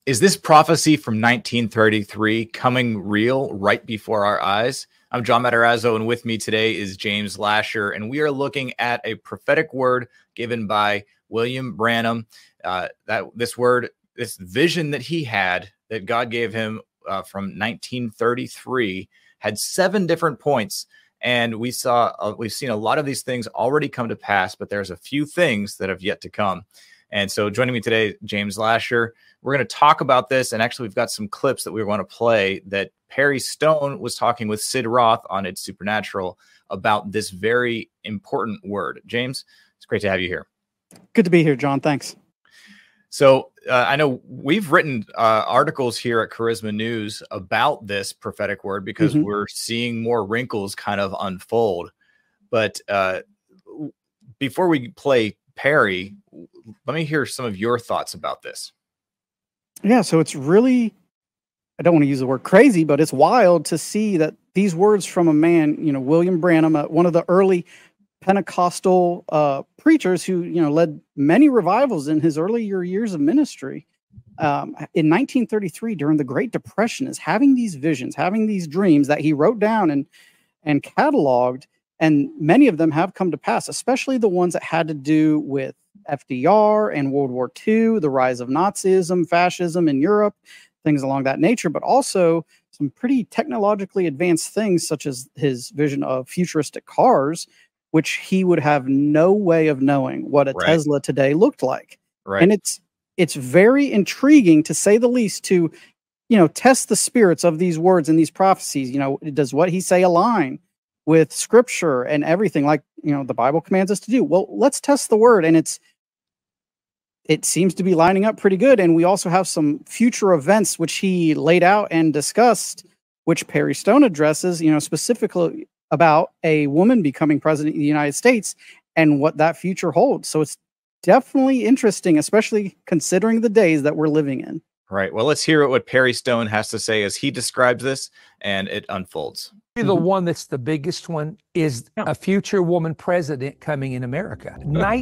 Is this prophecy from 1933 coming real right before our eyes? I'm John Matarazzo, and with me today is James Lasher, and we are looking at a prophetic word given by William Branham. This vision that he had, that God gave him from 1933, had 7 different points. And we've seen a lot of these things already come to pass, but there's a few things that have yet to come. And so joining me today, James Lasher, we're going to talk about this. And actually, we've got some clips that we want to play that Perry Stone was talking with Sid Roth on It's Supernatural about this very important word. James, it's great to have you here. Good to be here, John. Thanks. So I know we've written articles here at Charisma News about this prophetic word because we're seeing more wrinkles kind of unfold. But before we play Perry, let me hear some of your thoughts about this. Yeah, so it's really, I don't want to use the word crazy, but it's wild to see that these words from a man, William Branham, one of the early Pentecostal preachers who, led many revivals in his earlier years of ministry, in 1933 during the Great Depression, is having these visions, having these dreams that he wrote down and cataloged, and many of them have come to pass, especially the ones that had to do with FDR and World War II, the rise of Nazism, fascism in Europe, things along that nature, but also some pretty technologically advanced things, such as his vision of futuristic cars, which he would have no way of knowing what a Tesla today looked like. Right. And it's very intriguing, to say the least, to, test the spirits of these words and these prophecies. Does what he say align with scripture and everything, like, the Bible commands us to do? Well, let's test the word. And it seems to be lining up pretty good. And we also have some future events, which he laid out and discussed, which Perry Stone addresses, specifically about a woman becoming president of the United States and what that future holds. So it's definitely interesting, especially considering the days that we're living in. Right. Well, let's hear what Perry Stone has to say as he describes this and it unfolds. The one that's the biggest one is a future woman president coming in America.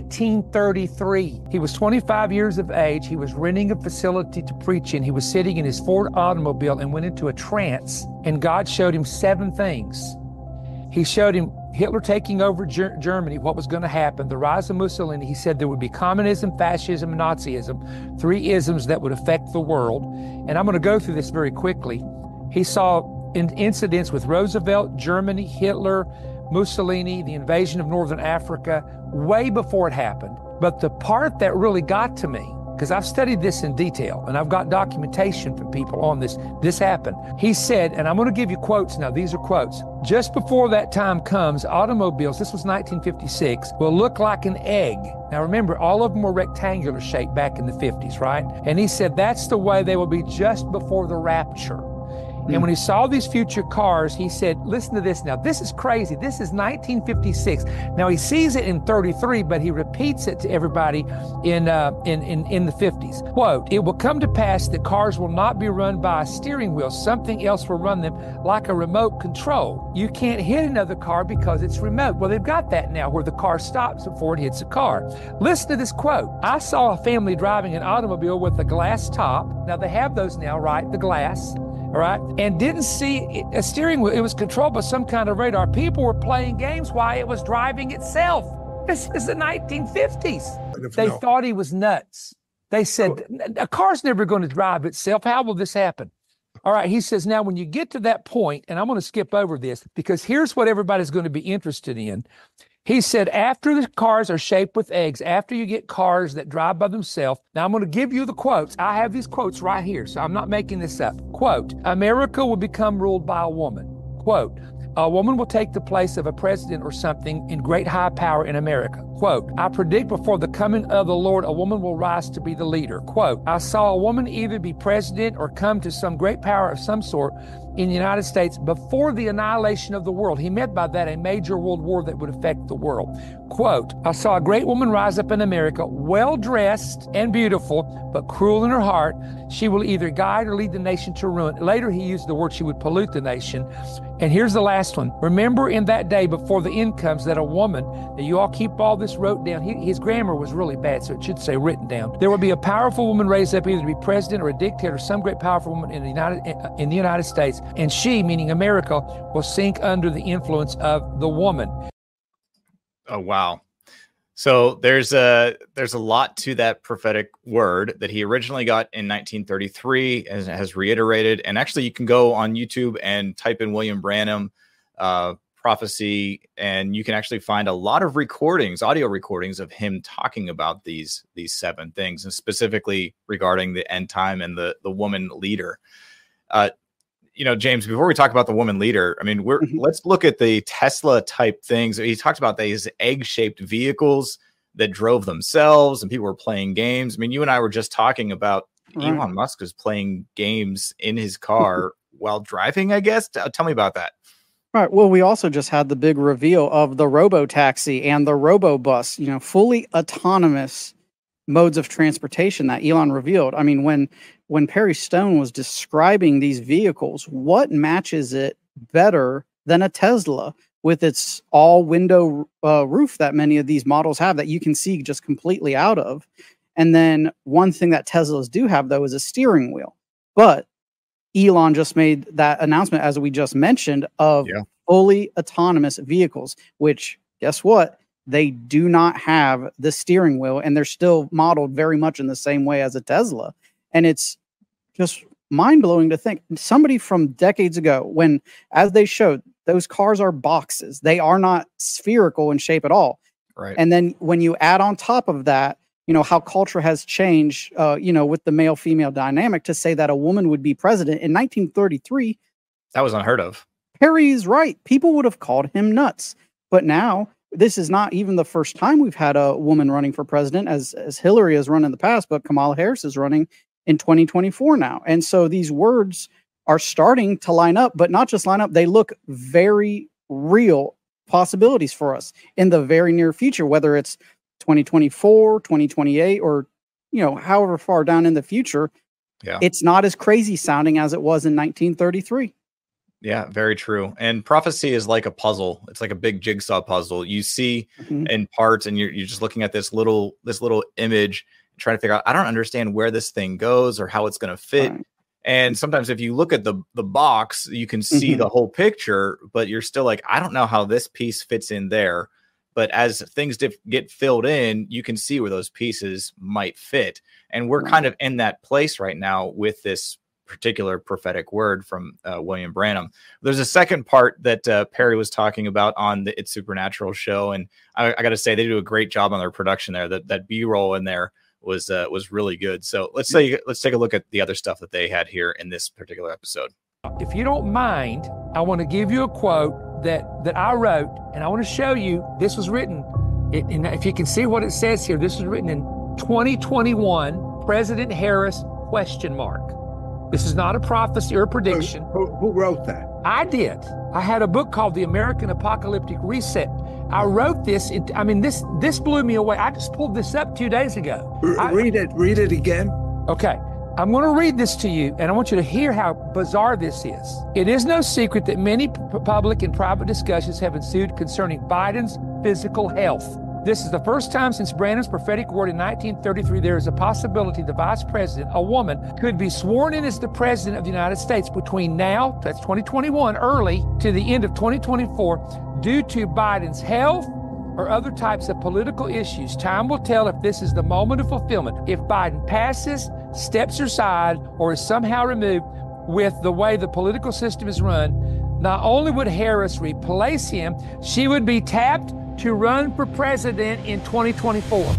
1933. He was 25 years of age. He was renting a facility to preach in. He was sitting in his Ford automobile and went into a trance. And God showed him 7 things. He showed him Hitler taking over Germany, what was going to happen, the rise of Mussolini. He said there would be communism, fascism, and Nazism, 3 isms that would affect the world. And I'm going to go through this very quickly. He saw incidents with Roosevelt, Germany, Hitler, Mussolini, the invasion of Northern Africa, way before it happened. But the part that really got to me, because I've studied this in detail and I've got documentation from people on this happened. He said, and I'm going to give you quotes now, these are quotes. Just before that time comes, automobiles, this was 1956, will look like an egg. Now remember, all of them were rectangular shaped back in the 50s, right? And he said that's the way they will be just before the rapture. And when he saw these future cars, he said, listen to this now. This is crazy. This is 1956. Now he sees it in 33, but he repeats it to everybody in the 50s. Quote, it will come to pass that cars will not be run by a steering wheel. Something else will run them like a remote control. You can't hit another car because it's remote. Well, they've got that now where the car stops before it hits a car. Listen to this quote. I saw a family driving an automobile with a glass top. Now they have those now, right? The glass. All right, and didn't see a steering wheel. It was controlled by some kind of radar. People were playing games while it was driving itself. This is the 1950s. They thought he was nuts. They said, a car's never going to drive itself. How will this happen? All right, he says, now when you get to that point, and I'm going to skip over this because here's what everybody's going to be interested in. He said, after the cars are shaped with eggs, after you get cars that drive by themselves, now I'm going to give you the quotes. I have these quotes right here, so I'm not making this up. Quote, America will become ruled by a woman. Quote, a woman will take the place of a president or something in great high power in America. Quote, I predict before the coming of the Lord, a woman will rise to be the leader. Quote, I saw a woman either be president or come to some great power of some sort in the United States before the annihilation of the world. He meant by that a major world war that would affect the world. Quote, I saw a great woman rise up in America, well-dressed and beautiful, but cruel in her heart. She will either guide or lead the nation to ruin. Later, he used the word she would pollute the nation. And here's the last one. Remember in that day before the end comes that a woman, now you all keep all this wrote down. His grammar was really bad, so it should say written down. There will be a powerful woman raised up either to be president or a dictator, some great powerful woman in the United States. And she, meaning America, will sink under the influence of the woman. Oh, wow. So there's a lot to that prophetic word that he originally got in 1933 and has reiterated. And actually, you can go on YouTube and type in William Branham prophecy, and you can actually find a lot of recordings, audio recordings of him talking about these 7 things, and regarding the end time and the woman leader. James, before we talk about the woman leader, I mean, let's look at the Tesla type things. He talked about these egg-shaped vehicles that drove themselves and people were playing games. I mean, you and I were just talking about Elon Musk is playing games in his car while driving, I guess. Tell me about that. Right. Well, we also just had the big reveal of the robo-taxi and the robo-bus, fully autonomous modes of transportation that Elon revealed. I mean, when Perry Stone was describing these vehicles, what matches it better than a Tesla with its all window roof that many of these models have that you can see just completely out of? And then one thing that Teslas do have, though, is a steering wheel. But Elon just made that announcement, as we just mentioned, of fully autonomous vehicles, which, guess what? They do not have the steering wheel, and they're still modeled very much in the same way as a Tesla. And it's just mind-blowing to think somebody from decades ago, when, as they showed, those cars are boxes. They are not spherical in shape at all. Right. And then when you add on top of that, how culture has changed, with the male-female dynamic, to say that a woman would be president in 1933. That was unheard of. Perry's right. People would have called him nuts. But now, this is not even the first time we've had a woman running for president, as Hillary has run in the past, but Kamala Harris is running in 2024 now. And so these words are starting to line up, but not just line up. They look very real possibilities for us in the very near future, whether it's 2024, 2028, or, however far down in the future. Yeah. It's not as crazy sounding as it was in 1933. Yeah, very true. And prophecy is like a puzzle. It's like a big jigsaw puzzle. You see in parts, and you're just looking at this little image, trying to figure out, I don't understand where this thing goes or how it's going to fit. Right. And sometimes if you look at the box, you can see the whole picture, but you're still like, I don't know how this piece fits in there. But as things get filled in, you can see where those pieces might fit. And we're kind of in that place right now with this particular prophetic word from William Branham. There's a second part that Perry was talking about on the It's Supernatural show, and I got to say they do a great job on their production there. That B-roll in there was really good. So let's take a look at the other stuff that they had here in this particular episode. If you don't mind, I want to give you a quote that I wrote, and I want to show you. This was written, and if you can see what it says here, this was written in 2021. President Harris ? This is not a prophecy or a prediction. Who wrote that? I did. I had a book called The American Apocalyptic Reset. I wrote this. This blew me away. I just pulled this up 2 days ago. Read it again. Okay. I'm going to read this to you, and I want you to hear how bizarre this is. It is no secret that many public and private discussions have ensued concerning Biden's physical health. This is the first time since Branham's prophetic word in 1933 there is a possibility the vice president, a woman, could be sworn in as the president of the United States between now, that's 2021, early, to the end of 2024, due to Biden's health or other types of political issues. Time will tell if this is the moment of fulfillment. If Biden passes, steps aside, or is somehow removed with the way the political system is run, not only would Harris replace him, she would be tapped to run for president in 2024.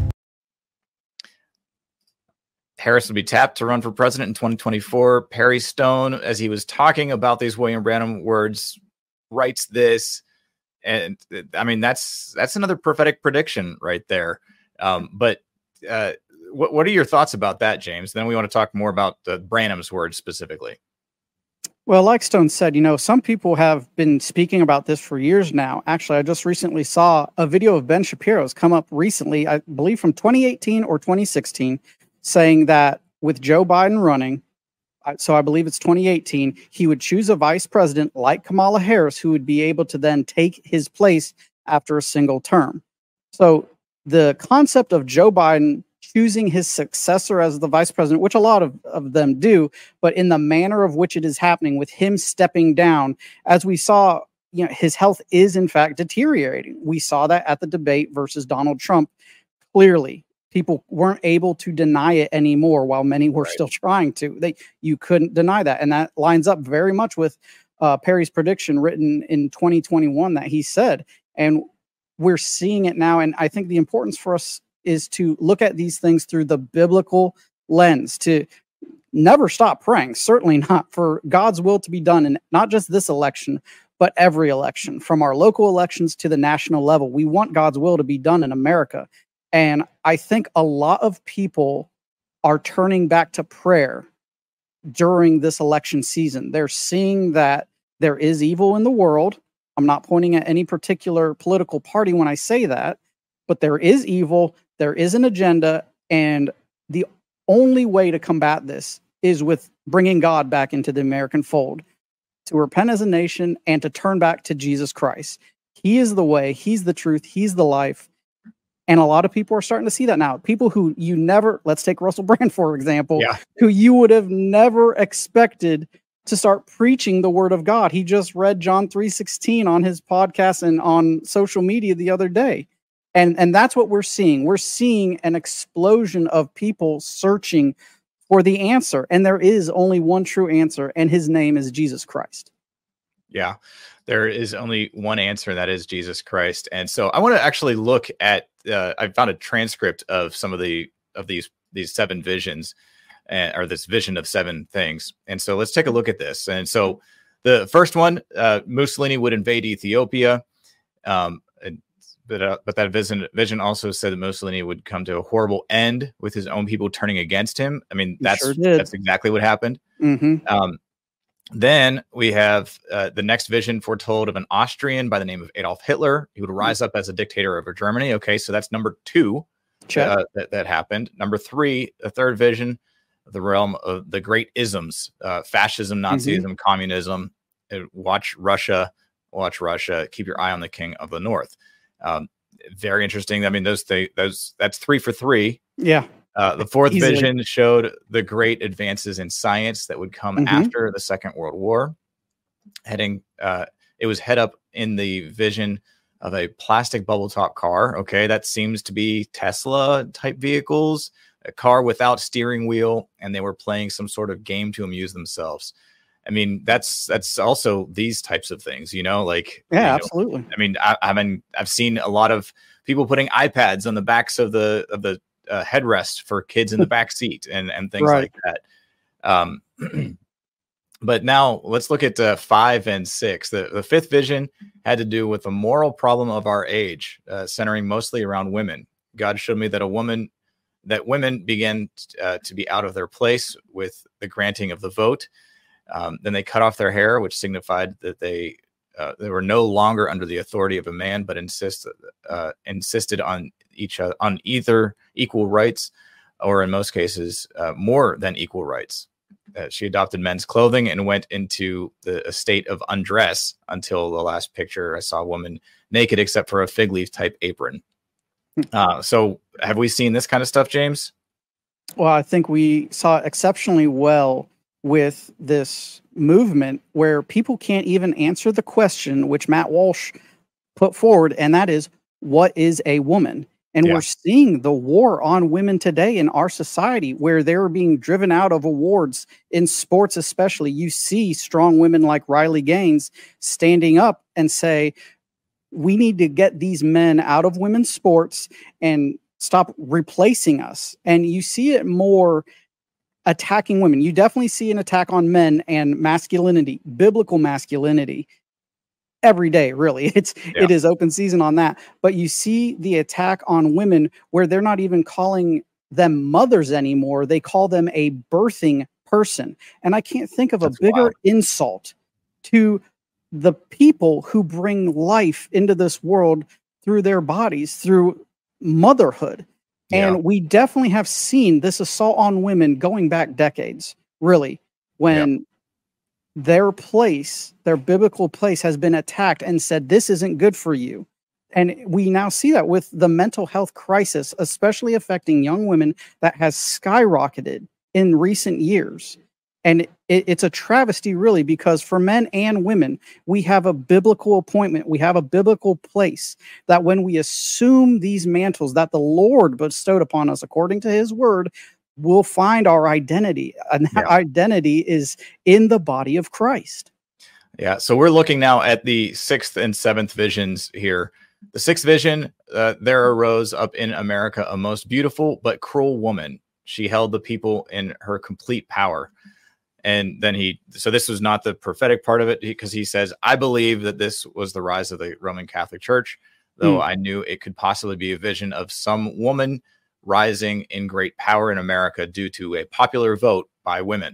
Harris would be tapped to run for president in 2024. Perry Stone, as he was talking about these William Branham words, writes this. And I mean, that's another prophetic prediction right there. But what are your thoughts about that, James? Then we want to talk more about the Branham's words specifically. Well, like Stone said, some people have been speaking about this for years now. Actually, I just recently saw a video of Ben Shapiro's come up recently, I believe from 2018 or 2016, saying that with Joe Biden running, so I believe it's 2018, he would choose a vice president like Kamala Harris, who would be able to then take his place after a single term. So the concept of Joe Biden choosing his successor as the vice president, which a lot of them do, but in the manner of which it is happening with him stepping down, as we saw, his health is in fact deteriorating. We saw that at the debate versus Donald Trump. Clearly, people weren't able to deny it anymore, while many were still trying to. You couldn't deny that. And that lines up very much with Perry's prediction written in 2021 that he said. And we're seeing it now. And I think the importance for us is to look at these things through the biblical lens, to never stop praying, certainly not for God's will to be done in not just this election, but every election, from our local elections to the national level. We want God's will to be done in America. And I think a lot of people are turning back to prayer during this election season. They're seeing that there is evil in the world. I'm not pointing at any particular political party when I say that, but there is evil, there is an agenda, and the only way to combat this is with bringing God back into the American fold, to repent as a nation and to turn back to Jesus Christ. He is the way, he's the truth, he's the life. And a lot of people are starting to see that now. People who you never, let's take Russell Brand, for example, who you would have never expected to start preaching the word of God. He just read John 3:16 on his podcast and on social media the other day. And that's what we're seeing. We're seeing an explosion of people searching for the answer. And there is only one true answer, and his name is Jesus Christ. Yeah, there is only one answer, and that is Jesus Christ. And so I want to actually look at, I found a transcript of some of these seven visions, or this vision of seven things. And so let's take a look at this. And so the first one, Mussolini would invade Ethiopia. But that vision also said that Mussolini would come to a horrible end with his own people turning against him. I mean, that's exactly what happened. Mm-hmm. Then we have the next vision foretold of an Austrian by the name of Adolf Hitler. He would rise up as a dictator over Germany. Okay, so that's number two that happened. Number three, the third vision, the realm of the great isms, fascism, Nazism, communism. Watch Russia, keep your eye on the king of the north. Very interesting. I mean, that's 3 for 3. Yeah. The fourth vision showed the great advances in science that would come after the Second World War. It was head up in the vision of a plastic bubble top car. Okay, that seems to be Tesla type vehicles, a car without steering wheel, and they were playing some sort of game to amuse themselves. I mean, that's also these types of things, absolutely. I mean, I've seen a lot of people putting iPads on the backs of the headrest for kids in the back seat and things like that. But now let's look at 5 and 6. The fifth vision had to do with the moral problem of our age, centering mostly around women. God showed me that women began to be out of their place with the granting of the vote. Then they cut off their hair, which signified that they were no longer under the authority of a man, but insisted on either equal rights, or in most cases, more than equal rights. She adopted men's clothing and went into a state of undress until the last picture. I saw a woman naked except for a fig leaf type apron. So have we seen this kind of stuff, James? Well, I think we saw it exceptionally well with this movement where people can't even answer the question which Matt Walsh put forward, and that is, what is a woman? And we're seeing the war on women today in our society, where they're being driven out of awards in sports, especially. You see strong women like Riley Gaines standing up and say, we need to get these men out of women's sports and stop replacing us. And you see it more attacking women. You definitely see an attack on men and masculinity, biblical masculinity, every day, really. It is open season on that. But you see the attack on women where they're not even calling them mothers anymore. They call them a birthing person. And I can't think of That's a bigger wild. insult to the people who bring life into this world through their bodies, through motherhood. Yeah. And we definitely have seen this assault on women going back decades, really, when their place, their biblical place, has been attacked and said, this isn't good for you. And we now see that with the mental health crisis, especially affecting young women, that has skyrocketed in recent years. And it's a travesty, really, because for men and women, we have a biblical appointment. We have a biblical place that when we assume these mantles that the Lord bestowed upon us according to his word, we'll find our identity. And that identity is in the body of Christ. Yeah. So we're looking now at the 6th and 7th visions here. The 6th vision, there arose up in America a most beautiful but cruel woman. She held the people in her complete power. And then so this was not the prophetic part of it, because he says, I believe that this was the rise of the Roman Catholic Church, though I knew it could possibly be a vision of some woman rising in great power in America due to a popular vote by women.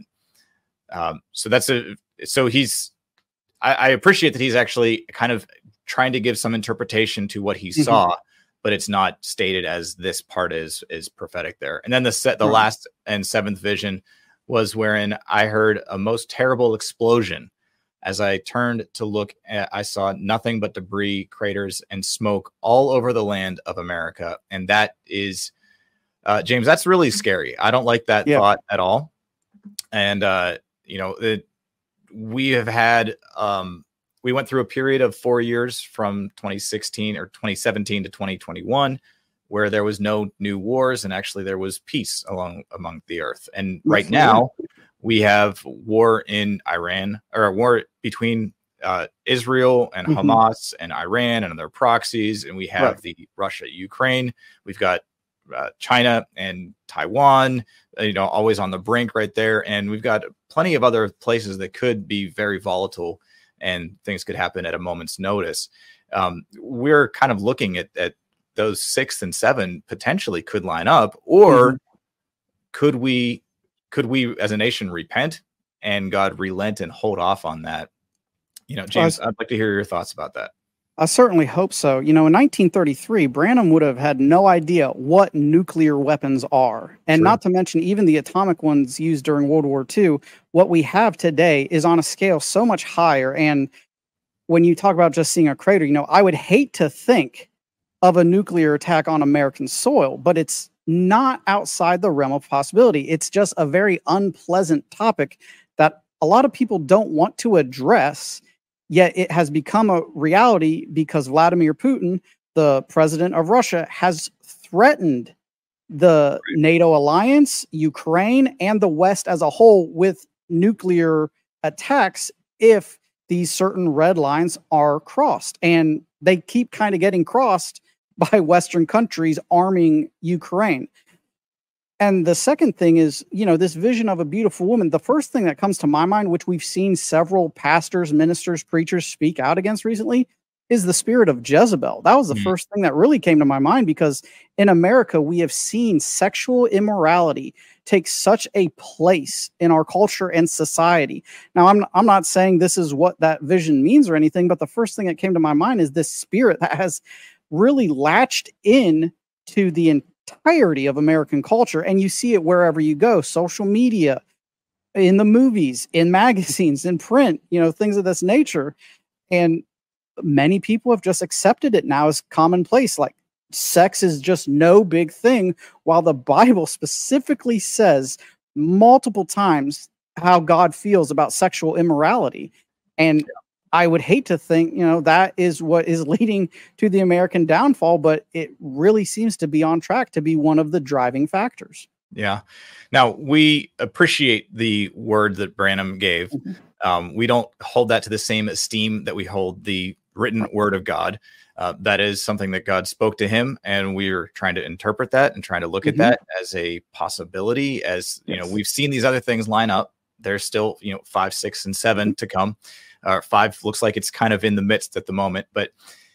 I appreciate that he's actually kind of trying to give some interpretation to what he saw, but it's not stated as this part is prophetic there. And then the last and 7th vision was wherein I heard a most terrible explosion. As I turned to look, I saw nothing but debris, craters, and smoke all over the land of America. And that is, James, that's really scary. I don't like that thought at all. And, we have had, we went through a period of 4 years from 2017 to 2021, where there was no new wars, and actually there was peace among the earth. And right now we have war in Iran, or a war between Israel and Hamas and Iran and their proxies. And we have the Russia-Ukraine. We've got China and Taiwan, always on the brink right there. And we've got plenty of other places that could be very volatile and things could happen at a moment's notice. We're kind of looking at those 6 and 7 potentially could line up, or could we as a nation repent and God relent and hold off on that? James, I'd like to hear your thoughts about that. I certainly hope so. In 1933, Branham would have had no idea what nuclear weapons are. And not to mention even the atomic ones used during World War II. What we have today is on a scale so much higher. And when you talk about just seeing a crater, I would hate to think of a nuclear attack on American soil, but it's not outside the realm of possibility. It's just a very unpleasant topic that a lot of people don't want to address, yet it has become a reality because Vladimir Putin, the president of Russia, has threatened the NATO alliance, Ukraine, and the West as a whole with nuclear attacks if these certain red lines are crossed. And they keep kind of getting crossed by Western countries arming Ukraine. And the second thing is, this vision of a beautiful woman. The first thing that comes to my mind, which we've seen several pastors, ministers, preachers speak out against recently, is the spirit of Jezebel. That was the first thing that really came to my mind, because in America, we have seen sexual immorality take such a place in our culture and society. Now, I'm not saying this is what that vision means or anything, but the first thing that came to my mind is this spirit that has really latched in to the entirety of American culture. And you see it wherever you go, social media, in the movies, in magazines, in print, things of this nature. And many people have just accepted it now as commonplace. Like, sex is just no big thing, while the Bible specifically says multiple times how God feels about sexual immorality. And I would hate to think, that is what is leading to the American downfall, but it really seems to be on track to be one of the driving factors. Yeah. Now, we appreciate the word that Branham gave. We don't hold that to the same esteem that we hold the written word of God. That is something that God spoke to him, and we're trying to interpret that and trying to look at that as a possibility. As we've seen these other things line up. There's still 5, 6, and 7 to come. 5 looks like it's kind of in the midst at the moment, but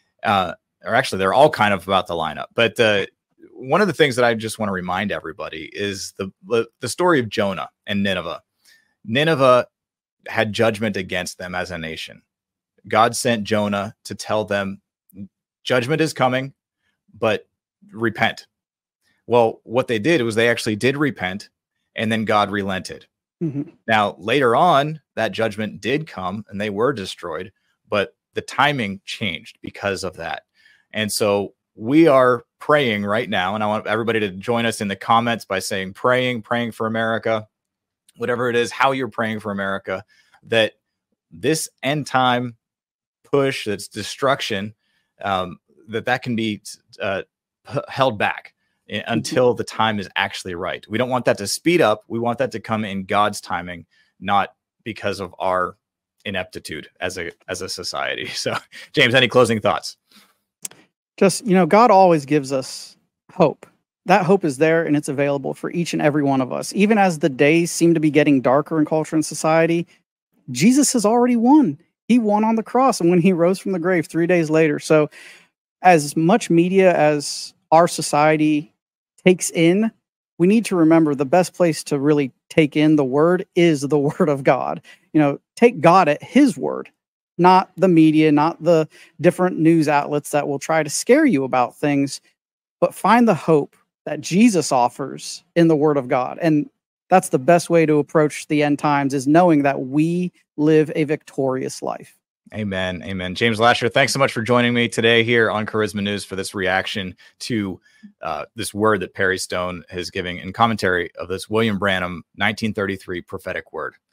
or actually they're all kind of about to line up. But one of the things that I just want to remind everybody is the story of Jonah and Nineveh. Nineveh had judgment against them as a nation. God sent Jonah to tell them judgment is coming, but repent. Well, what they did was they actually did repent, and then God relented. Now, later on, that judgment did come and they were destroyed, but the timing changed because of that. And so we are praying right now, and I want everybody to join us in the comments by saying praying for America, whatever it is, how you're praying for America, that this end time push, that's destruction, that can be held back until the time is actually right. We don't want that to speed up. We want that to come in God's timing, not because of our ineptitude as a society. So, James, any closing thoughts? Just, God always gives us hope. That hope is there and it's available for each and every one of us. Even as the days seem to be getting darker in culture and society, Jesus has already won. He won on the cross, and when he rose from the grave 3 days later. So as much media as our society takes in, we need to remember the best place to really take in the word is the word of God. Take God at his word, not the media, not the different news outlets that will try to scare you about things, but find the hope that Jesus offers in the word of God. And that's the best way to approach the end times, is knowing that we live a victorious life. Amen. Amen. James Lasher, thanks so much for joining me today here on Charisma News for this reaction to this word that Perry Stone is giving in commentary of this William Branham 1933 prophetic word.